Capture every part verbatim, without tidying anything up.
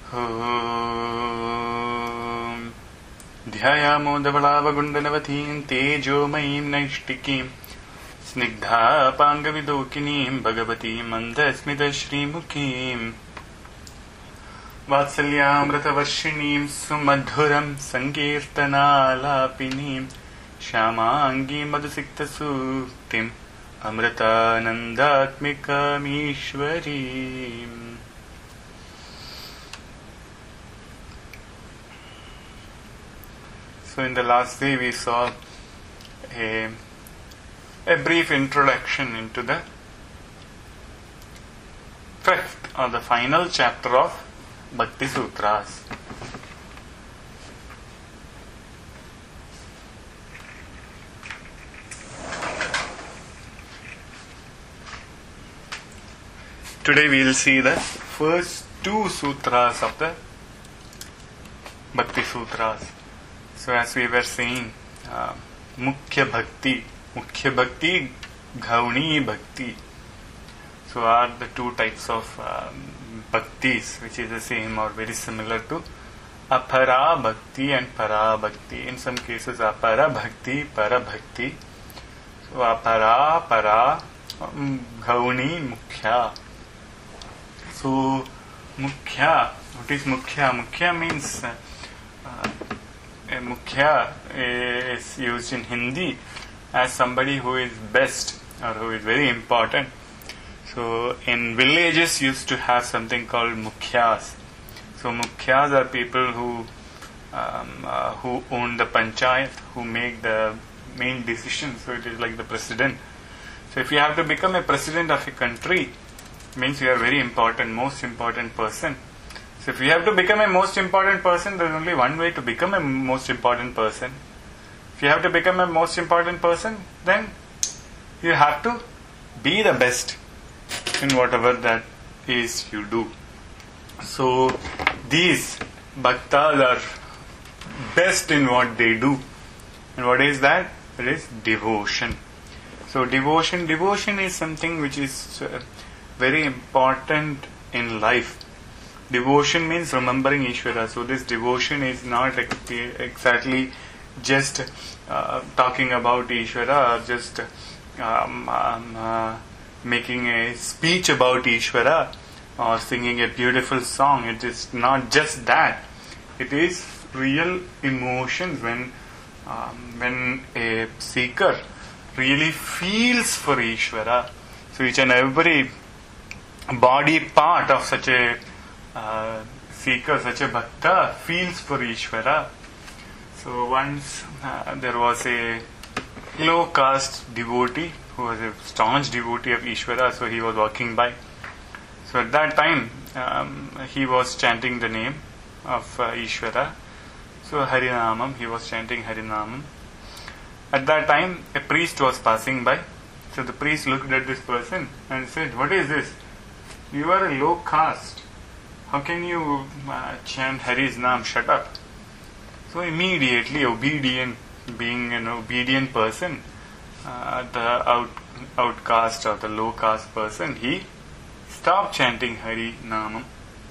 Om ध्यायामो धवलावगुण्डलवतीं तेजोमयीं नैष्टिकीं स्निग्धापाङ्गविलोकिनीं भगवतीं मन्दस्मितश्रीमुखीं वात्सल्यामृतवर्षिणीं सुमधुरं सङ्कीर्तनालापिनीं श्यामाङ्गीं मधुसिक्तसूक्तिम् अमृतानन्दात्मिकामीश्वरीम्. So in the last day we saw a, a brief introduction into the fifth or the final chapter of Bhakti Sutras. Today we will see the first two sutras of the Bhakti Sutras. So as we were saying, uh, Mukhya Bhakti, Mukhya Bhakti, Gauni Bhakti. So are the two types of um, Bhaktis, which is the same or very similar to Apara Bhakti and Para Bhakti. In some cases Apara Bhakti, Para Bhakti. So Apara, Para, um, Gauni, Mukhya. So Mukhya, what is Mukhya? Mukhya means uh, uh, Mukhya is used in Hindi as somebody who is best or who is very important. So in villages used to have something called Mukhyas. So Mukhyas are people who um, uh, who own the panchayat, who make the main decisions. So it is like the president. So if you have to become a president of a country, means you are very important, most important person. So if you have to become a most important person, there is only one way to become a most important person. If you have to become a most important person, then you have to be the best in whatever that is you do. So these bhaktas are best in what they do. And what is that? It is devotion. So devotion, devotion is something which is uh, very important in life. Devotion means remembering Ishvara. So this devotion is not ex- exactly just uh, talking about Ishvara or just um, um, uh, making a speech about Ishvara or singing a beautiful song. It is not just that. It is real emotions when um, when a seeker really feels for Ishvara. So each and every body part of such a uh, seeker, such a bhakta feels for Ishvara. So once uh, there was a low caste devotee who was a staunch devotee of Ishvara, so he was walking by. So at that time um, he was chanting the name of uh, Ishvara. So Harinamam, he was chanting Harinamam. At that time a priest was passing by. So the priest looked at this person and said, "What is this? You are a low caste. How can you uh, chant Hari's name? Shut up." So immediately, obedient, being an obedient person, uh, the out, outcast or the low caste person, he stopped chanting Hari Namam.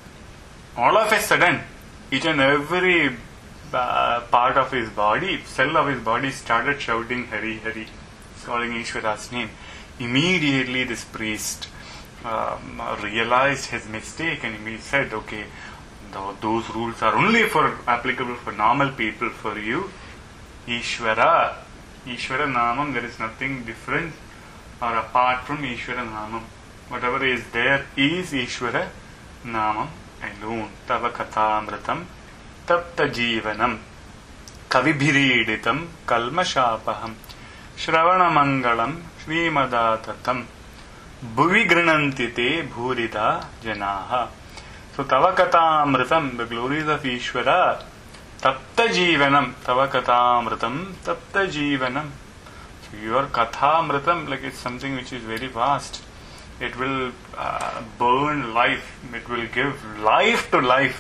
All of a sudden, each and every uh, part of his body, cell of his body started shouting Hari Hari, calling Ishvara's name. Immediately this priest Um, realized his mistake and he said, "Okay, th- those rules are only for applicable for normal people. For you, Ishvara, Ishvara Namam, there is nothing different or apart from Ishvara Namam. Whatever is there is Ishvara Namam alone. Tava Kathamratam Tapta Jivanam Kavibhiriditam Kalmashapaham Shravana Mangalam Shvimadatam Bhuvi Granantite Bhurida Janaha." So Tava Kathamritam, the glories of Ishvara, Tapta Jivanam, Tava Kathamritam, Tapta Jivanam. So your Kathamritam, like it's something which is very vast. It will uh, burn life, it will give life to life.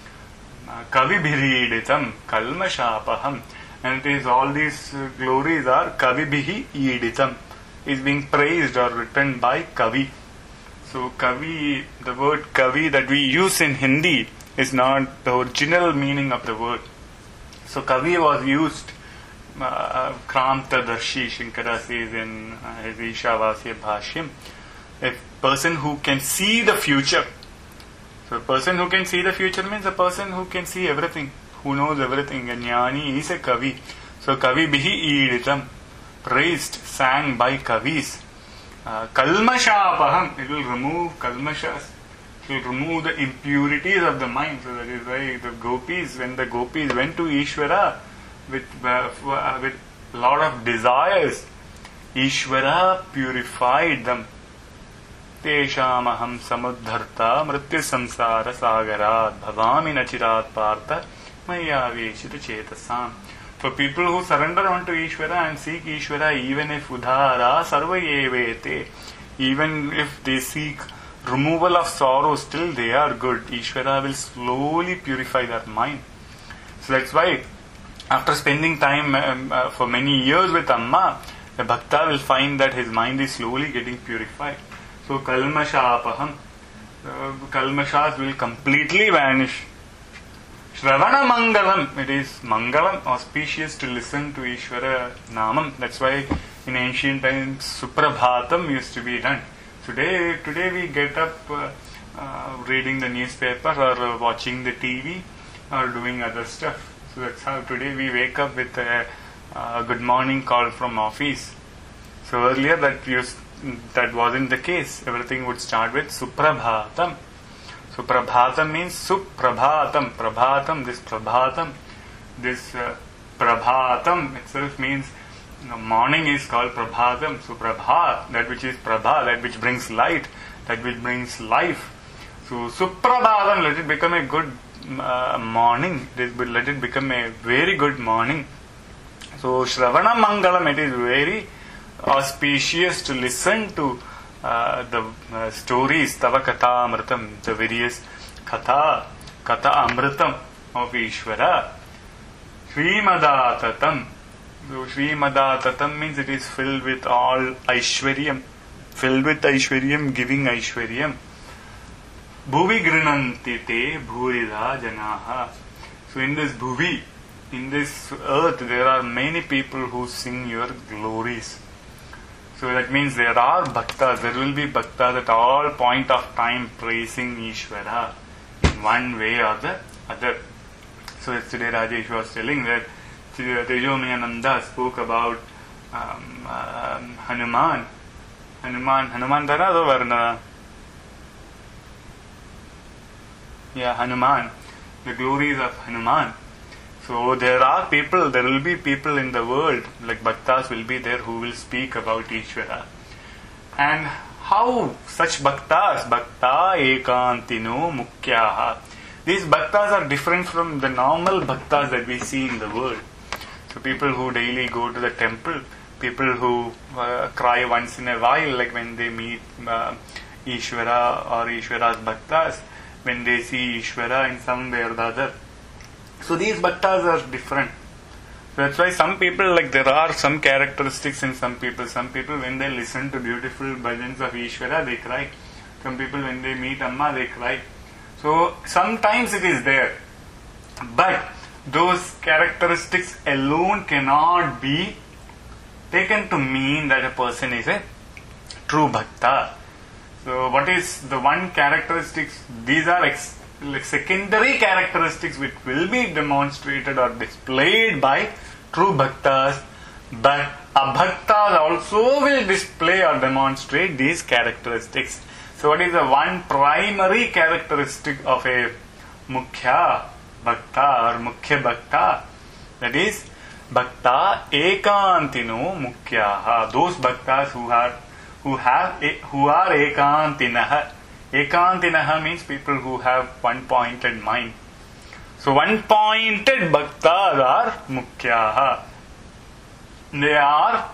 Kavibhiriditam, Kalmashapaham. And it is all these uh, glories are Kavibhihi Iditam. Is being praised or written by Kavi. So Kavi, the word Kavi that we use in Hindi is not the original meaning of the word. So Kavi was used, uh, Kramtadarshi, Shankara says in uh, his Ishavasya Bhashyam, a person who can see the future. So a person who can see the future means a person who can see everything, who knows everything. And Jnani is a Kavi. So Kavi bihi iditam, praised, sang by Kavis. Uh, Kalmashapaham, it will remove kalmashas. It will remove the impurities of the mind. So that is why the gopis, when the gopis went to Ishvara with uh, with lot of desires, Ishvara purified them. Teshamaham samudharta mrityu samsara sagarat bhavami nachirat partha maya veshita chetasam. For people who surrender unto Ishvara and seek Ishvara, even if udhara sarvayevete, even if they seek removal of sorrow, still they are good. Ishvara will slowly purify their mind. So that's why after spending time um, uh, for many years with Amma, the bhakta will find that his mind is slowly getting purified. So kalmashapaham, uh, kalmashas will completely vanish. Shravana Mangalam, it is Mangalam, auspicious to listen to Ishvara Namam. That's why in ancient times Suprabhatam used to be done. Today, today we get up uh, uh, reading the newspaper or uh, watching the T V or doing other stuff. So that's how today we wake up with a, a good morning call from office. So earlier that used, that wasn't the case. Everything would start with Suprabhatam. So Prabhatam means Suprabhatam. Prabhatam, this Prabhatam, this uh, Prabhatam itself means, you know, morning is called Prabhatam. So Prabhat, that which is Prabha, that which brings light, that which brings life. So Suprabhatam, let it become a good uh, morning. Let it become a very good morning. So Shravana Mangalam, it is very auspicious to listen to Uh, the uh, stories, Tava Katha Amritam, the various Katha, Katha Amritam of Ishvara. Srimadaatatam. So Srimadaatatam means it is filled with all Aishwaryam, filled with Aishwaryam, giving Aishwaryam. Bhuvi Grinanti te Bhurida Janaha. So in this Bhuvi, in this earth, there are many people who sing your glories. So that means there are bhaktas, there will be bhaktas at all point of time praising Ishvara in one way or the other. So yesterday Rajesh was telling that Tejomayananda spoke about um, um, Hanuman. Hanuman, Hanuman Dara or Varna? Yeah, Hanuman. The glories of Hanuman. So there are people, there will be people in the world, like bhaktas will be there who will speak about Ishvara. And how such bhaktas, bhakta ekantino mukhyaha. These bhaktas are different from the normal bhaktas that we see in the world. So people who daily go to the temple, people who uh, cry once in a while, like when they meet uh, Ishvara or Ishvara's bhaktas, when they see Ishvara in some way or the other. So these bhaktas are different. So that's why some people, like there are some characteristics in some people. Some people when they listen to beautiful bhajans of Ishvara, they cry. Some people when they meet Amma, they cry. So sometimes it is there. But those characteristics alone cannot be taken to mean that a person is a true bhakta. So what is the one characteristics? These are ex- like secondary characteristics which will be demonstrated or displayed by true bhaktas, but abhaktas also will display or demonstrate these characteristics. So what is the one primary characteristic of a mukhya bhakta or mukhya bhakta? That is bhakta ekantino mukhyaha. Those bhaktas who are who have who are ekantinaha. Ekantinaha means people who have one pointed mind. So one pointed bhaktas are mukhyaha. They are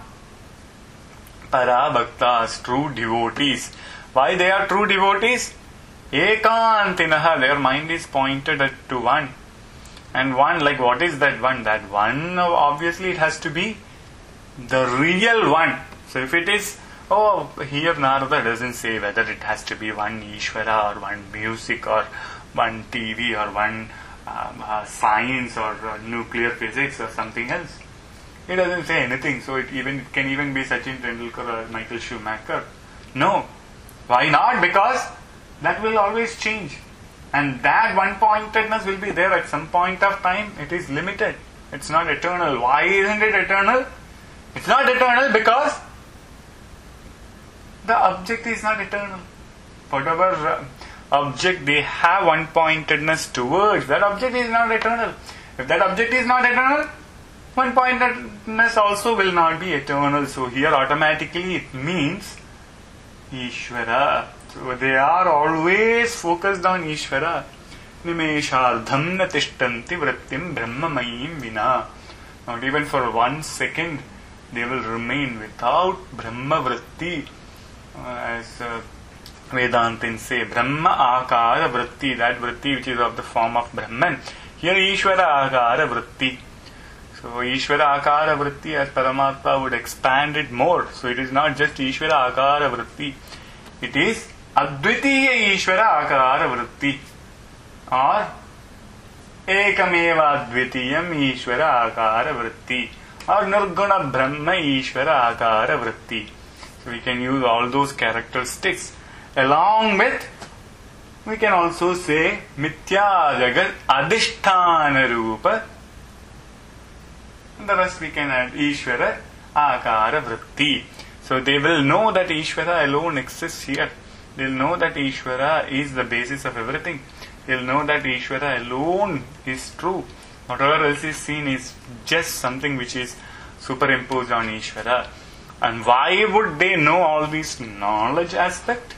para bhaktas, true devotees. Why they are true devotees? Ekantinaha, their mind is pointed to one. And one, like what is that one? That one, obviously it has to be the real one. So if it is, oh, here Narada doesn't say whether it has to be one Ishvara or one music or one T V or one um, uh, science or uh, nuclear physics or something else. It doesn't say anything. So it even it can even be Sachin Tendulkar or Michael Schumacher. No. Why not? Because that will always change. And that one-pointedness will be there at some point of time. It is limited. It's not eternal. Why isn't it eternal? It's not eternal because the object is not eternal. Whatever uh, object they have one-pointedness towards, that object is not eternal. If that object is not eternal, one-pointedness also will not be eternal. So here automatically it means Ishvara. So they are always focused on Ishvara. Nimeshardham na tishtanti vrittim brahmamayim vina. Not even for one second they will remain without Brahma vritti. Uh, as uh, Vedantins say, Brahma akara vritti, that vritti which is of the form of Brahman. Here Ishvara akara vritti. So Ishvara akara vritti, as Paramatma would expand it more. So it is not just Ishvara akara vritti. It is Advitiya Ishvara akara vritti. Or Ekameva Advitiyam Ishvara akara vritti. Or Nirguna Brahma Ishvara akara vritti. So we can use all those characteristics. Along with, we can also say Mithya Jagat Adhisthana Rupa. And the rest we can add Ishvara Akara Vritti. So they will know that Ishvara alone exists here. They will know that Ishvara is the basis of everything. They will know that Ishvara alone is true. Whatever else is seen is just something which is superimposed on Ishvara. And why would they know all these knowledge aspect?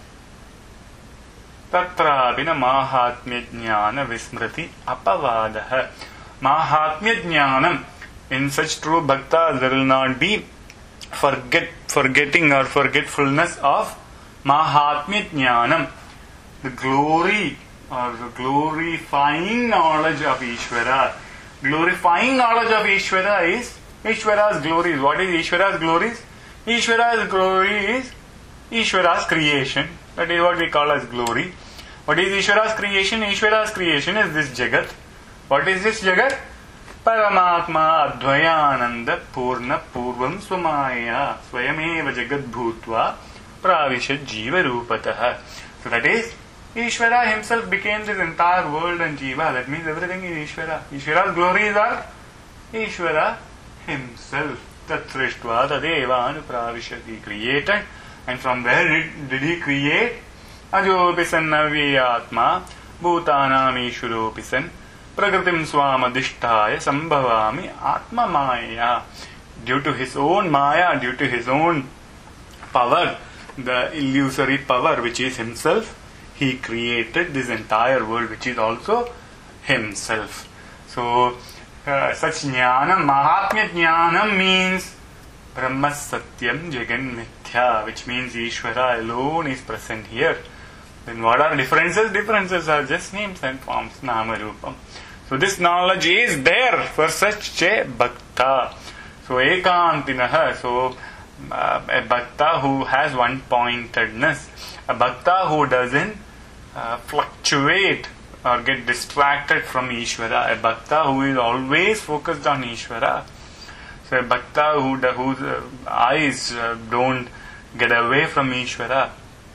Tatrabhina mahatmya jnana vismriti apavadaha. Mahatmya jnanam. In such true bhaktas there will not be forget, forgetting or forgetfulness of mahatmya jnanam. The glory or the glorifying knowledge of Ishvara. Glorifying knowledge of Ishvara is Ishvara's glories. What is Ishvara's glories? Ishvara's glory is Ishvara's creation. That is what we call as glory. What is Ishvara's creation? Ishvara's creation is this Jagat. What is this Jagat? Paramatma Advayananda Purna Purvam Swamaya Swayameva Jagat Bhutva Pravishat Jiva Rupataha. So that is, Ishvara himself became this entire world and Jiva. That means everything is Ishvara. Ishvara's glories are Ishvara himself. Tatsrishtva Tadevan Pravishat. He created, and from where did, did he create? Ajopisan Navyatma Bhutanam Ishuropisan Prakritim Swamadishtaya Sambhavami Atma Maya. Due to his own Maya, due to his own power, the illusory power which is himself, he created this entire world which is also himself. So, uh, such jnanam, mahatmya jnanam means Brahma Satyam Jagan Mithya, which means Ishvara alone is present here. Then what are differences? Differences are just names and forms, Nama Rupam. So this knowledge is there for such a bhakta. So ekantinaha, so uh, a bhakta who has one-pointedness, a bhakta who doesn't uh, fluctuate or get distracted from Ishvara, a bhakta who is always focused on Ishvara. So a bhakta who, whose uh, eyes uh, don't get away from Ishvara.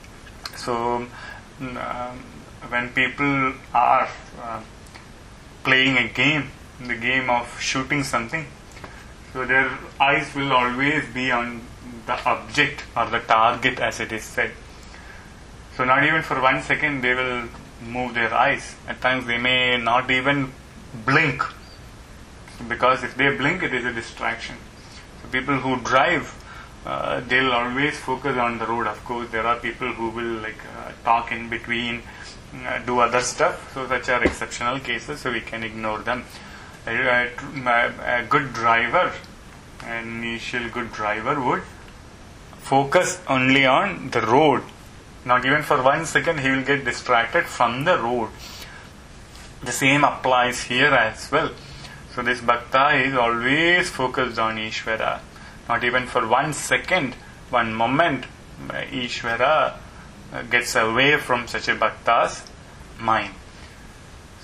So uh, when people are uh, playing a game, the game of shooting something, so their eyes will always be on the object or the target, as it is said. So not even for one second they will move their eyes. At times they may not even blink, because if they blink it is a distraction. So people who drive, uh, they'll always focus on the road. Of course there are people who will like uh, talk in between, uh, do other stuff, so such are exceptional cases, so we can ignore them. A, a, a good driver, an initial good driver would focus only on the road. Not even for one second he will get distracted from the road. The same applies here as well. So this bhakta is always focused on Ishvara. Not even for one second, one moment, Ishvara gets away from such a bhakta's mind.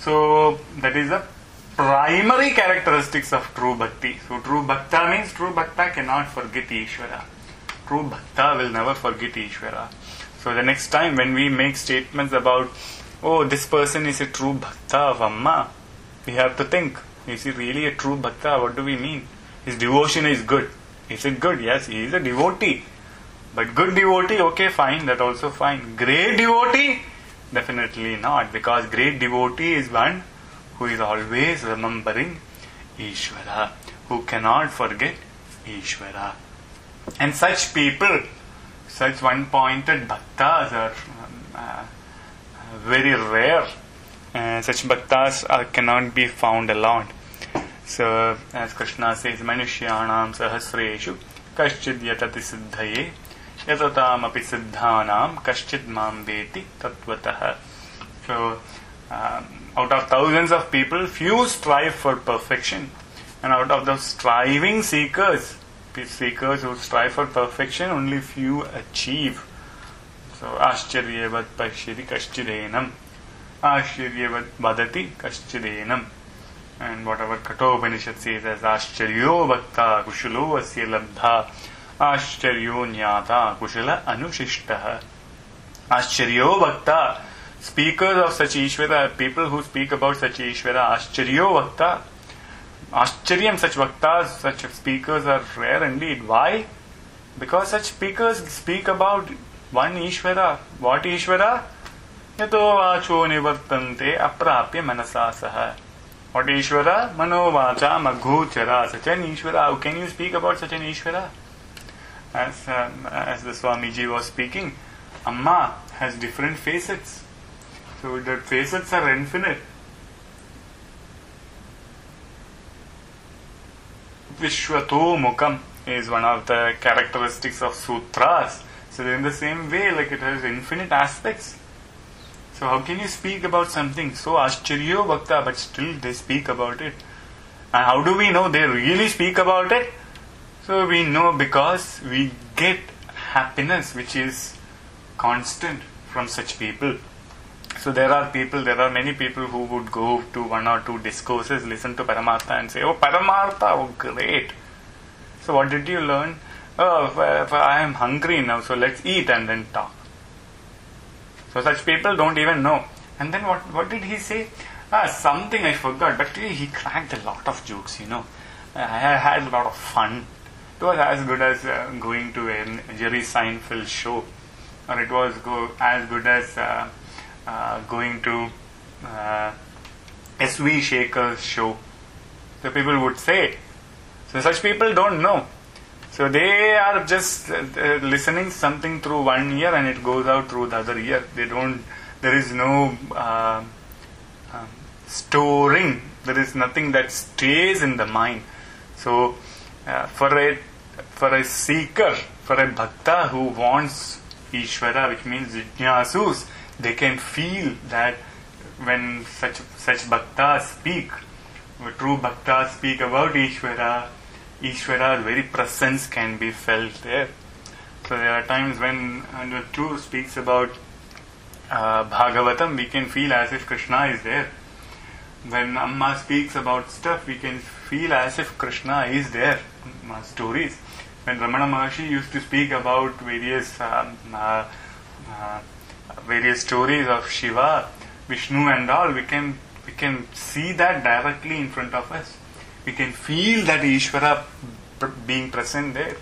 So that is the primary characteristics of true bhakti. So true bhakta means true bhakta cannot forget Ishvara. True bhakta will never forget Ishvara. So the next time when we make statements about, oh, this person is a true bhakta of Amma, we have to think, is he really a true bhakta? What do we mean? His devotion is good. Is it good? Yes, he is a devotee. But good devotee, okay, fine, that also fine. Great devotee? Definitely not, because great devotee is one who is always remembering Ishvara, who cannot forget Ishvara. And such people, such one-pointed bhaktas are um, uh, very rare. Uh, such bhaktas are, cannot be found alone. So, as Krishna says, Manushyanam sahasreshu kaschid yatati siddhaye yatatam api siddhanam kaschid mam veti tatvatah. So, um, out of thousands of people, few strive for perfection. And out of those striving seekers, seekers who strive for perfection, only few achieve. So, Ascharyavat pashyati kaschidenam. Ascharyavat vadati kaschidenam. And whatever Kathopanishad says as Ascharyo bhakta kushulo asya labdha Ascharyo nyata kushula anushishtaha. Ascharyo bhakta, speakers of such Ishvara, people who speak about such Ishvara, Ascharyo bhakta, Ascharyam, such bhaktas, such speakers are rare indeed. Why? Because such speakers speak about one Ishvara. What Ishvara? Yato vacho nivartante aprapya manasa saha. What Ishvara? Mano vacha maghuchara. Such an Ishvara. How can you speak about such an Ishvara? As, um, as the Swamiji was speaking, Amma has different facets. So the facets are infinite. Vishwato Mukam is one of the characteristics of sutras. So in the same way, like it has infinite aspects. So how can you speak about something so Ascharyo Bhakta, but still they speak about it? And how do we know they really speak about it? So we know because we get happiness which is constant from such people. So there are people, there are many people who would go to one or two discourses, listen to Paramartha and say, oh Paramartha, oh great. So what did you learn? Oh, I am hungry now, so let's eat and then talk. So such people don't even know. And then what, what did he say? Ah, something I forgot, but he cracked a lot of jokes, you know. I had a lot of fun. It was as good as uh, going to a Jerry Seinfeld show. Or it was go, as good as uh, uh, going to uh, S V Shaker's show. So people would say. So such people don't know. So they are just uh, listening something through one ear and it goes out through the other ear. They don't, there is no uh, uh, storing. There is nothing that stays in the mind. So uh, for a for a seeker, for a bhakta who wants Ishvara, which means Jnyasus, they can feel that when such such bhaktas speak, true bhaktas speak about Ishvara, Ishvara's very presence can be felt there. So there are times when the True speaks about uh, Bhagavatam, we can feel as if Krishna is there. When Amma speaks about stuff, we can feel as if Krishna is there. Uh, stories. When Ramana Maharshi used to speak about various uh, uh, uh, various stories of Shiva, Vishnu and all, we can we can see that directly in front of us. We can feel that Ishvara being present there.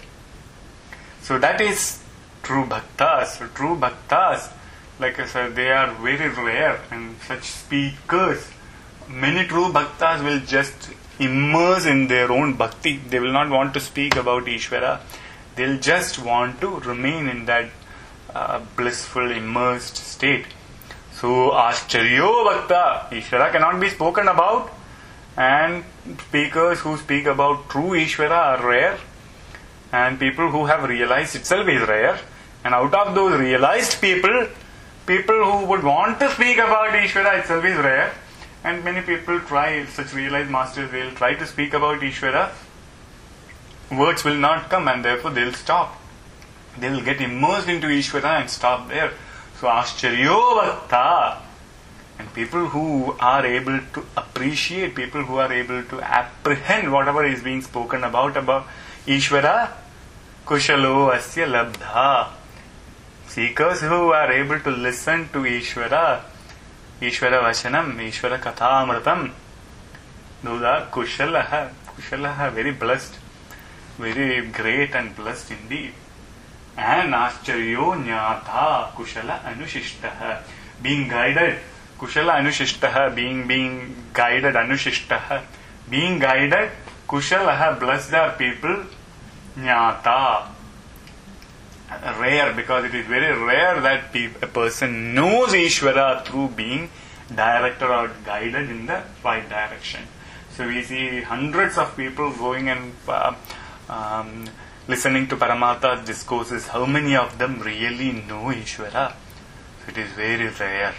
So that is true bhaktas. So true bhaktas, like I said, they are very rare, and such speakers, many true bhaktas will just immerse in their own bhakti. They will not want to speak about Ishvara. They'll just want to remain in that uh, blissful, immersed state. So, Ascharyo Bhakta, Ishvara cannot be spoken about, and speakers who speak about true Ishvara are rare, and people who have realized itself is rare. And out of those realized people, people who would want to speak about Ishvara itself is rare. And many people try, such realized masters, they'll try to speak about Ishvara. Words will not come, and therefore they'll stop. They'll get immersed into Ishvara and stop there. So, Ascharyo Bhakta, And people who are able to appreciate, people who are able to apprehend whatever is being spoken about, about Ishvara, Kushalo Asya Labdha. Seekers who are able to listen to Ishvara, Ishvara Vashanam, Ishvara Kathamratam, those are Kushalaha, Kushalaha, very blessed, very great and blessed indeed. And Ascharyo Nyatha, Kushala Anushishtaha, being guided, Kushala Anushishtaha, being being guided, Anushishtaha, being guided, Kushalaha, blessed are people, Nyata. Rare, because it is very rare that pe- a person knows Ishvara through being directed or guided in the right direction. So we see hundreds of people going and uh, um, listening to Paramatma's discourses. How many of them really know Ishvara? So it is very rare.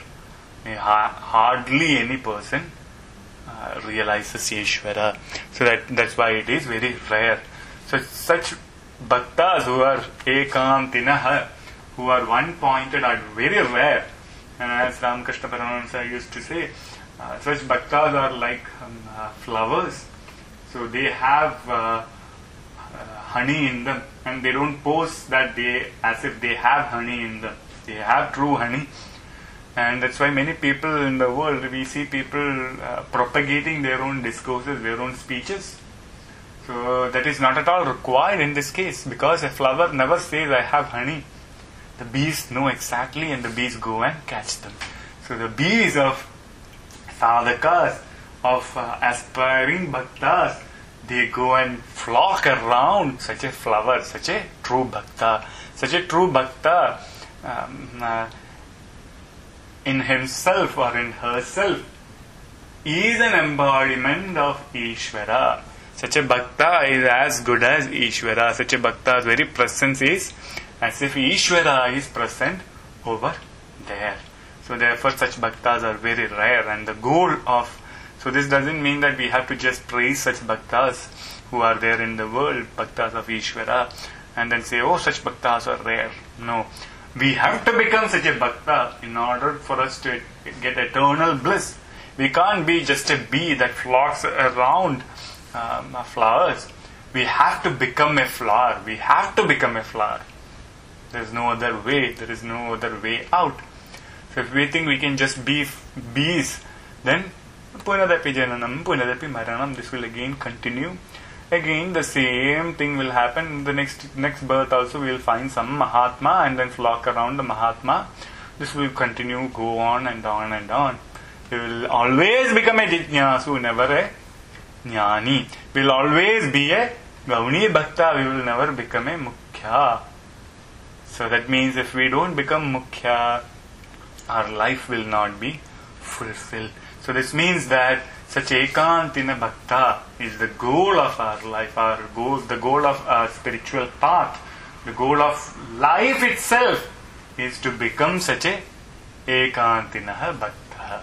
Hardly any person uh, realizes Ishvara. So that that's why it is very rare. So such Bhaktas who are ekantinaha, who are one-pointed, are very rare. And as Ramakrishna Paramahamsa used to say, uh, such bhaktas are like um, uh, flowers. So they have uh, uh, honey in them, and they don't pose that they as if they have honey in them. They have true honey. And that's why many people in the world, we see people uh, propagating their own discourses, their own speeches. So that is not at all required in this case, because a flower never says, I have honey. The bees know exactly, and the bees go and catch them. So the bees of sadhakas, of uh, aspiring bhaktas, they go and flock around such a flower, such a true bhakta. Such a true bhakta um, uh, in himself or in herself is an embodiment of Ishvara. Such a bhakta is as good as Ishvara. Such a bhakta's very presence is as if Ishvara is present over there. So therefore such bhaktas are very rare, and the goal of, so this doesn't mean that we have to just praise such bhaktas who are there in the world, bhaktas of Ishvara, and then say, oh, such bhaktas are rare. No. We have to become such a bhakta in order for us to get eternal bliss. We can't be just a bee that flocks around Um, flowers. We have to become a flower. We have to become a flower. There is no other way. There is no other way out. So if we think we can just be bees, then punadapi jananam, punadapi maranam, this will again continue. Again the same thing will happen. The next next birth also we will find some Mahatma and then flock around the Mahatma. This will continue, go on and on and on. We will always become a Jijnasu, never a Jnani. We will always be a Gauni Bhakta. We will never become a Mukhya. So that means if we don't become Mukhya, our life will not be fulfilled. So this means that such Ekantina Bhakta is the goal of our life, our goal, the goal of our spiritual path. The goal of life itself is to become such a Ekantinaha Bhakta.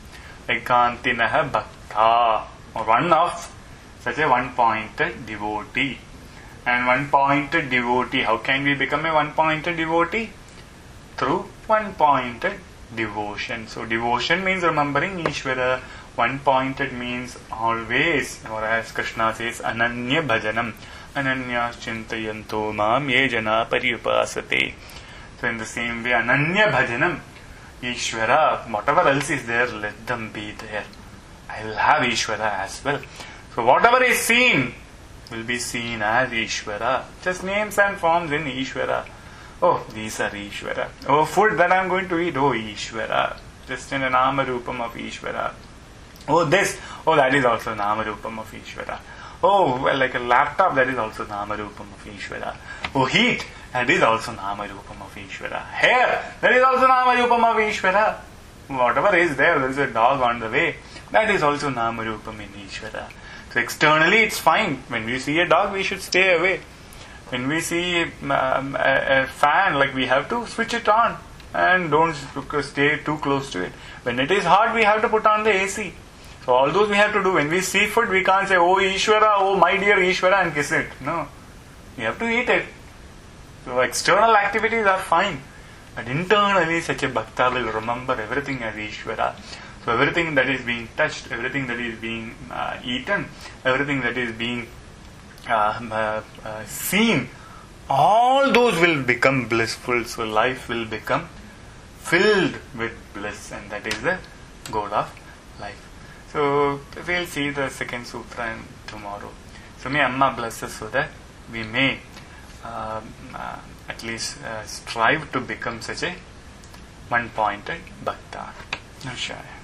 Ekantinaha Bhakta, or one of such a one-pointed devotee. And one-pointed devotee, how can we become a one-pointed devotee? Through one-pointed devotion. So devotion means remembering Ishvara. One-pointed means always, or as Krishna says, Ananya Bhajanam. Ananyas Chintayanto Mam Ye Jana Paryupasate. So in the same way, Ananya Bhajanam, Ishvara, whatever else is there, let them be there. I will have Ishvara as well. So whatever is seen will be seen as Ishvara. Just names and forms in Ishvara. Oh, these are Ishvara. Oh, food that I am going to eat, oh, Ishvara. Just in a Nama Rupam of Ishvara. Oh, this, oh, that is also Nama Rupam of Ishvara. Oh, well, like a laptop, that is also Nama Rupam of Ishvara. Oh, heat, that is also Nama Rupam of Ishvara. Hair, that is also Nama Rupam of Ishvara. Whatever is there, there is a dog on the way, that is also Nama Rupam in Ishvara. So externally it's fine. When we see a dog, we should stay away. When we see um, a, a fan, like we have to switch it on and don't stay too close to it. When it is hot, we have to put on the A C. So all those we have to do. When we see food, we can't say, oh Ishvara, oh my dear Ishvara, and kiss it. No. We have to eat it. So external activities are fine. But internally, such a bhakta will remember everything as Ishvara. So everything that is being touched, everything that is being uh, eaten, everything that is being uh, uh, uh, seen, all those will become blissful. So life will become filled with bliss, and that is the goal of life. So we'll see the second sutra tomorrow. So may Amma bless us so that we may uh, uh, at least uh, strive to become such a one-pointed bhakta. Namaskar.